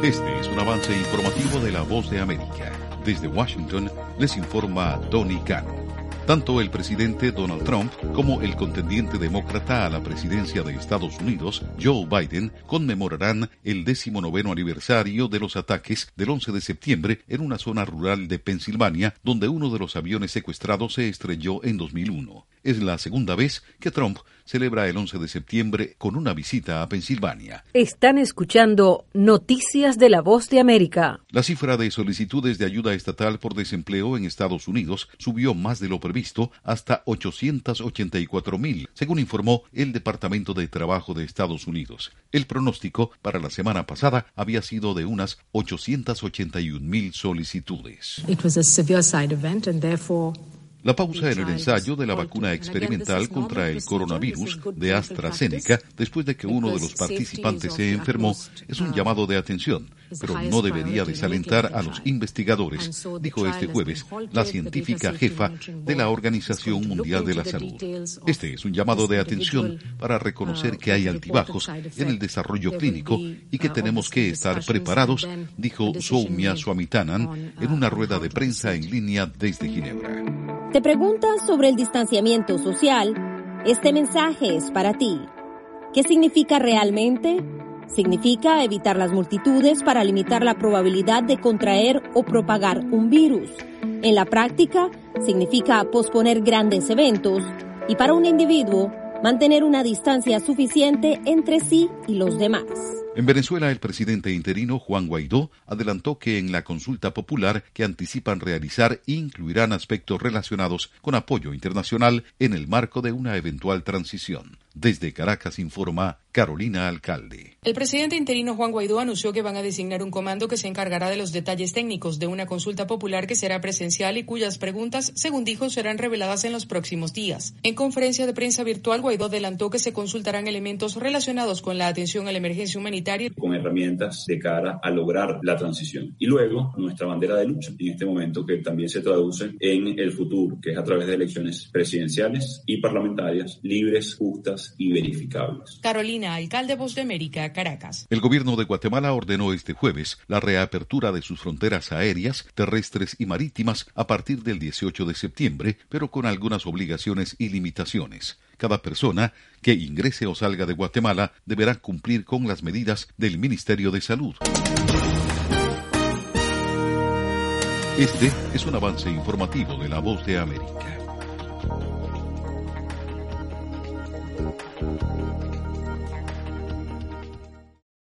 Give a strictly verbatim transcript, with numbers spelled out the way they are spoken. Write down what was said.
Este es un avance informativo de La Voz de América. Desde Washington les informa Tony Cano. Tanto el presidente Donald Trump como el contendiente demócrata a la presidencia de Estados Unidos, Joe Biden, conmemorarán el decimonoveno aniversario de los ataques del once de septiembre en una zona rural de Pensilvania, donde uno de los aviones secuestrados se estrelló en dos mil uno. Es la segunda vez que Trump celebra el once de septiembre con una visita a Pensilvania. Están escuchando Noticias de La Voz de América. La cifra de solicitudes de ayuda estatal por desempleo en Estados Unidos subió más de lo previsto hasta ochocientos ochenta y cuatro mil, según informó el Departamento de Trabajo de Estados Unidos. El pronóstico para la semana pasada había sido de unas ochocientos ochenta y un mil solicitudes. It was a severe side event and therefore La pausa en el ensayo de la vacuna experimental contra el coronavirus de AstraZeneca, después de que uno de los participantes se enfermó, es un llamado de atención, pero no debería desalentar a los investigadores, dijo este jueves la científica jefa de la Organización Mundial de la Salud. Este es un llamado de atención para reconocer que hay altibajos en el desarrollo clínico y que tenemos que estar preparados, dijo Soumya Swaminathan en una rueda de prensa en línea desde Ginebra. ¿Te preguntas sobre el distanciamiento social? Este mensaje es para ti. ¿Qué significa realmente? Significa evitar las multitudes para limitar la probabilidad de contraer o propagar un virus. En la práctica, significa posponer grandes eventos y para un individuo, mantener una distancia suficiente entre sí y los demás. En Venezuela, el presidente interino Juan Guaidó adelantó que en la consulta popular que anticipan realizar incluirán aspectos relacionados con apoyo internacional en el marco de una eventual transición. Desde Caracas informa Carolina Alcalde. El presidente interino Juan Guaidó anunció que van a designar un comando que se encargará de los detalles técnicos de una consulta popular que será presencial y cuyas preguntas, según dijo, serán reveladas en los próximos días. En conferencia de prensa virtual, Guaidó adelantó que se consultarán elementos relacionados con la atención a la emergencia humanitaria con herramientas de cara a lograr la transición. Y luego, nuestra bandera de lucha en este momento, que también se traduce en el futuro, que es a través de elecciones presidenciales y parlamentarias libres, justas y verificables. Carolina Alcalde, Voz de América, Caracas. El gobierno de Guatemala ordenó este jueves la reapertura de sus fronteras aéreas, terrestres y marítimas a partir del dieciocho de septiembre, pero con algunas obligaciones y limitaciones. Cada persona que ingrese o salga de Guatemala deberá cumplir con las medidas del Ministerio de Salud. Este es un avance informativo de La Voz de América.